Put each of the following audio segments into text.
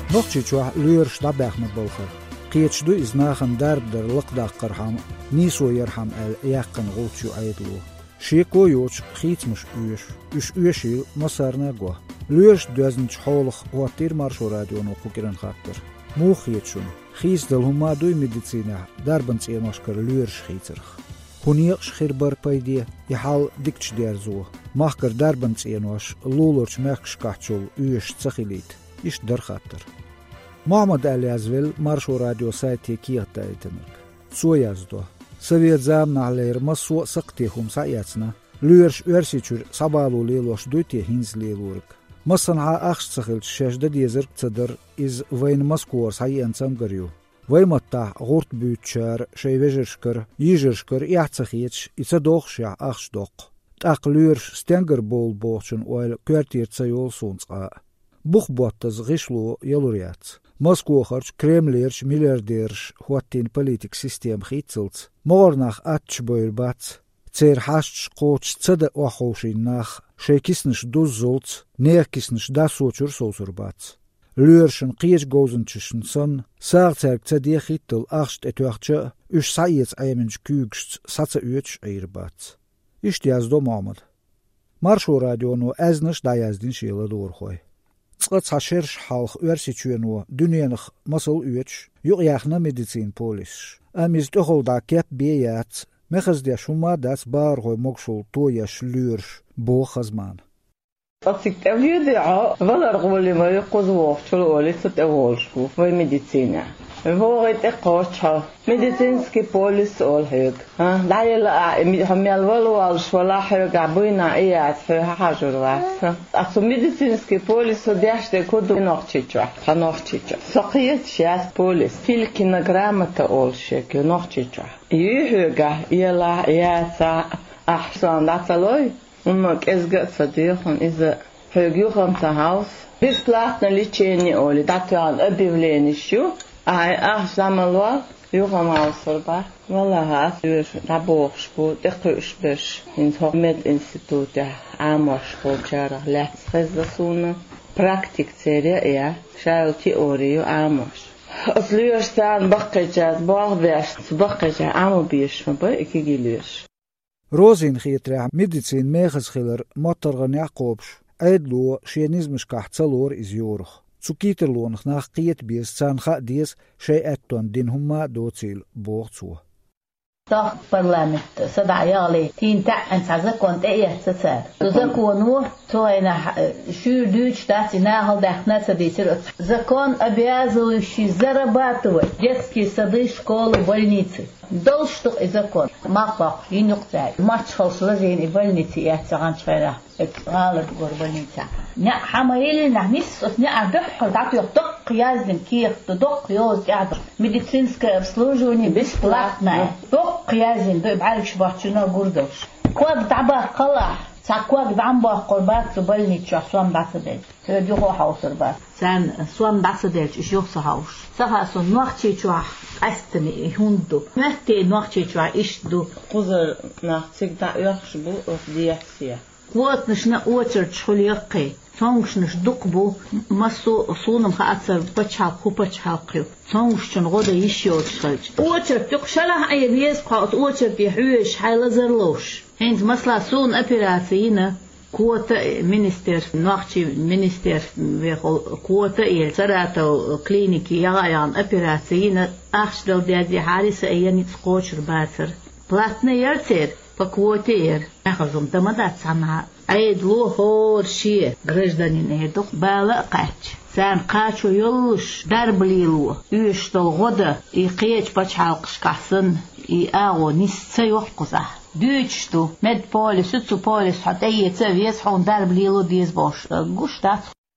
نوخشيشوا ليرش دباخ مبلخر قيتشدو إزناخن درب در لقداق قرحام نيسو يرحم يقن غلطشو عيدلو شيكو يوش خيت مش يش يشيل مصارنا قوه ليرش دوزنش حولخ واتير مارشو راديو نوخو كيرن خاطر مو خيتشون خيس دلهما دوي ميديسينا دربن تينوشكر ليرش خيترخ هونيقش خير بار بايدي يحال ديكتش ديرزوه ماخكر دربن تينوش لولورش ماخش كحچول يش تسخيليت يش در خاطر محمد علي ازويل مارشو راديو سايتي كيغتا ايتنرك سو يازدو سويت زام نعلير مسو سقتيهم ساياتنا ليرش ورسيچور سبالو ليلوش دوتي هينز ليلورك مصنع اخش سخيل شاشده ديزر تصدر از وين مسكور ساي انسام غريو ويمتا غورت بوتشار شيفجرشكر يجرشكر يحتسخيتش يصدوخش اخش دوق تاقليرش ستنجر بول بوچن اويل كوارتير تسيول سونصا بوخ بوتز غيشلو يلوريات موسكو خرج كريمليرش مليارديرش هواتين بوليتيك سيستيم خيتسلت مورناخ اتش بويربات تير حاشش قوتش تصدق وخوشين ناخ شيكيسنش دوز زولت نيركيسنش دا سوچر سوزربات ليرشن قيج گوزنچشن سن ساغترك تدي خيتل اخشت اتوخچه اش سايت ايمنج كوگشت ساتس اوچ ايربات اشتيازدو محمد مارشو راديو نو ازنش دايازدين شيلا دورخوي تقص هشرش حالخ ورسيچونو دنيانخ مسل اوچ يوغياخنا ميديسين بوليس اميز تخول دا كيب بيات مخز دي شوما داس بارغوي موكشول توياش ليرش بو خزمان أصيك تبيدع فضل قبل ما يقضوا شلو ولي تتأولشوا في ميديسينا فوقت إقاشها ميديسينسكي بوليس أول هيك دعي لا هم يلولوا على شولا هيك عبوينا إيات في حاجة واحد أصو ميديسينسكي بوليس وديش تكودو نوختيجوا سقيت شاس بوليس فيل كينغرامة أول شيك نوختيجوا يهيجا يلا ياتا أحسن داتلوي ومك إزجت صديقهم إذا هيجوهم تهاوس بيسلاتنا ليشيني أولي داتوان أبيوليني شو زمالوا يوهم هاوسربا والله هاس يوش رابوخش بو دقيقش بش إنتو ميد إنستيتوت عاموش بوجارة لحظ خزدسونا براكتيك تيريا شايل تيوريو عاموش أصليوش تان بقيجات بقيجات عامو بيش مبا إكيجي ليش روزين خيترع ميديسين ميخز خيلر موترغن يعقوبش ايدلو شينيزمش كحتسلور إز يورخ تسوكيترلون خناخ قيت بيس سانخا ديس شيء اتون دين هما دوتيل بوغتسوه طاق برلامت سدع يالي تين تاعن سعزكون تأيه تسار تزكونوه توينا شو دوش داتي ناهل داخنا سديسر زكون أبيازو شي زرباتوه детский сады школы больницы должтук изакон мақбақ ينقطع ما تخلص لزين больницы يحتغان شفيرا غالب غور больница نا حمايلي نحنيس نا أدح دعتو يخدق يازن كيخ تدق يوز قاعد медицинское обслуживание бесплатное دق يازن دو بعرف شباحتنا قردوش كواد تعبا قلع ساكواد بعمبا قربات больniца سوام دعسدل تبيخو حوصر بات سان سوام دعسدل إش يخصهاوش سخاسو نوختي چوح أستني هندو مهتي نوختي چوح إش دو قزر نختيك دا يخشبو أفديحسيا قوات نشنا أوتر تشخل يقي تونغش نش دقبو مسو صونم خاطر بچحال تونغش تنغودا يشيو تشخلج أوتر تقشلها أي بيس قاعد أوتر بيحوش حيل زرلوش هند مسلا صون أبيراتينا كوتا مينستر نوختي مينستر كوتا يلتراتو كلينيكي يغايان أبيراتينا أخشلو دي حارسة أياني تسقوشر باتر بلاتنا يرتر فكوتير أخذهم تمدات سمها عيد لو هور شيء гражданин эдох бала قاч سان قاچو يلش دربليلو يشتل غدا يقيج بچالقش قحسن ياغو نسا يحقزه دوچتو مد بوليس تو بوليس حتى يتسويس حون دربليلو ديز باش گوشتات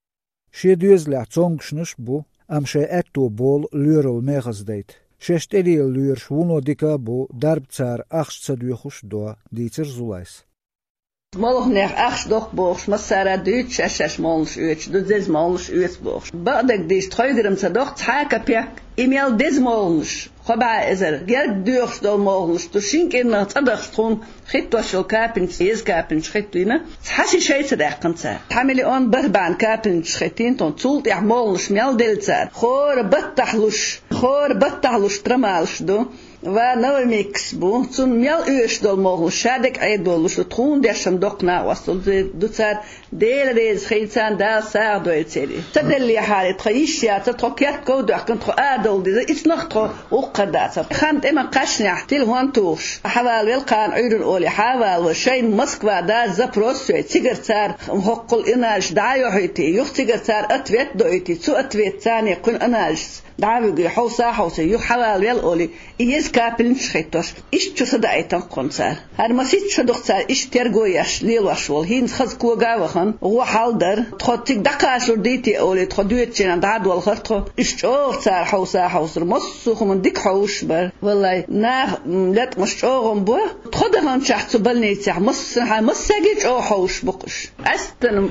شي دوزلا تونغشنش بو ام شي اتو بول لورل ميغزديت ششتلي لور شونو ديكا بو درب تسار اخش تسدوخش دو ديتر زولايس Moloch nech ach doch bochs masara Deutsch schas molsch üch du des molsch üch bochs badag dis treugerem sa doch tsaka pek imel des molsch khoba ezer gerd durch do molsch du schinken nach tadachstron khit do shol kapin is kapin schritlina hashi scheitze der kanza hamili on barban kapin schritin ton zult ja molsch mel delzer khor battahlush tramalsh do و نوع میکس بود چون میال ایش دل ماهو شادک عید دلش تون داشتم دکنا واسه دوتر دیل ریز خیلی دال سر دویتری تدلی حالی تخیشیا تتوکیت کودو کن تو آدل دیز ایت نخطو وقدات خانت اما قشنی تیل هون توش حوال ویلقان عیرن اولی حوال و شین مسکوا دا زپروسوی تیگر تر حقل ایناش دایو هیتی یخ تیگر تر اتویت دویتی تو اتویت ثانی کن ایناش دعوی حوسا یو حوال ویل اولی ایز کابلن شخیتوش ایش چو صدا ایتان کنسر هر مسیت شدوختر ایش ترگویش لیلوش ول هین خز کوگاوخن و حال در تخد تیک دقاشور دیتی اولی تخد دویت چینان داد ول خرطو ایش چوغ تر حوسا مصوخ من دیک حوش بر والله نه لت مش چوغم بو تخد هم شحتو بلنیتیح مصگی چو حوش بقش استنم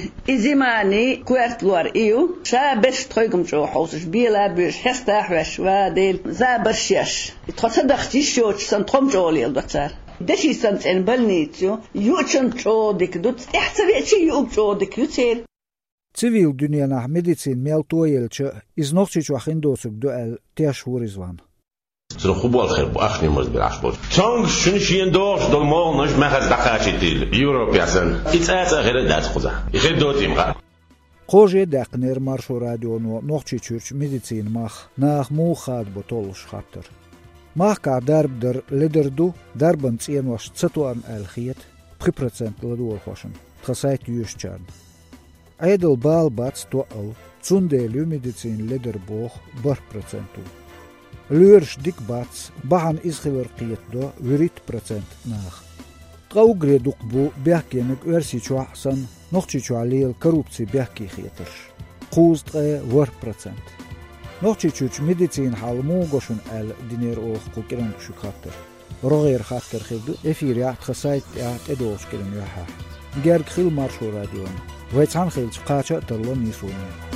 زمانی کوارت لور ایو شابش تخیگم چو حوسش بیلا بيش حستاح وش واديل زابرشيش تصدقتي شوش سنتهم جولي الدكتور دشي سنت ان بلنيتيو يوچن چودك دوت احسبي شي يوب چودك يوتير Civil dünyana medicin meltoyelçe iznoxçiç waxin dosuk duel teş hurizvan. Zro khubal khair bu akhni maz bil ashbol. Chang shun shien dosh dol monosh makhaz daqachitil. Europeasan. Itsa ghayr dat khuza. Ikhid dotim kha. Qoje daqner marsho radiono noxçiç medicin mach nach mukhad botolsh khater. Mach ka darb der liderdu darban tsien was tsatuan alkhiyat 3% lador khoshen. Khasayt yushchan. Aydel bal bats to al tsundelu medicin lider boch 1%. Lursh dik bats bahan izkhiver qiyat do 8% nach. Qaugre duqbu behkenek versi chu ahsan noxçiçu alil korrupsi behki khiyaters. Qust 1%. Noxçiçu medicin halmu goshun al diner o qukran shu khater. Roger khater khid efir ya khasayt ya edos kelem ya ha. Gerg khil marsho radion. Weitsan khil qacha terlo nisuni.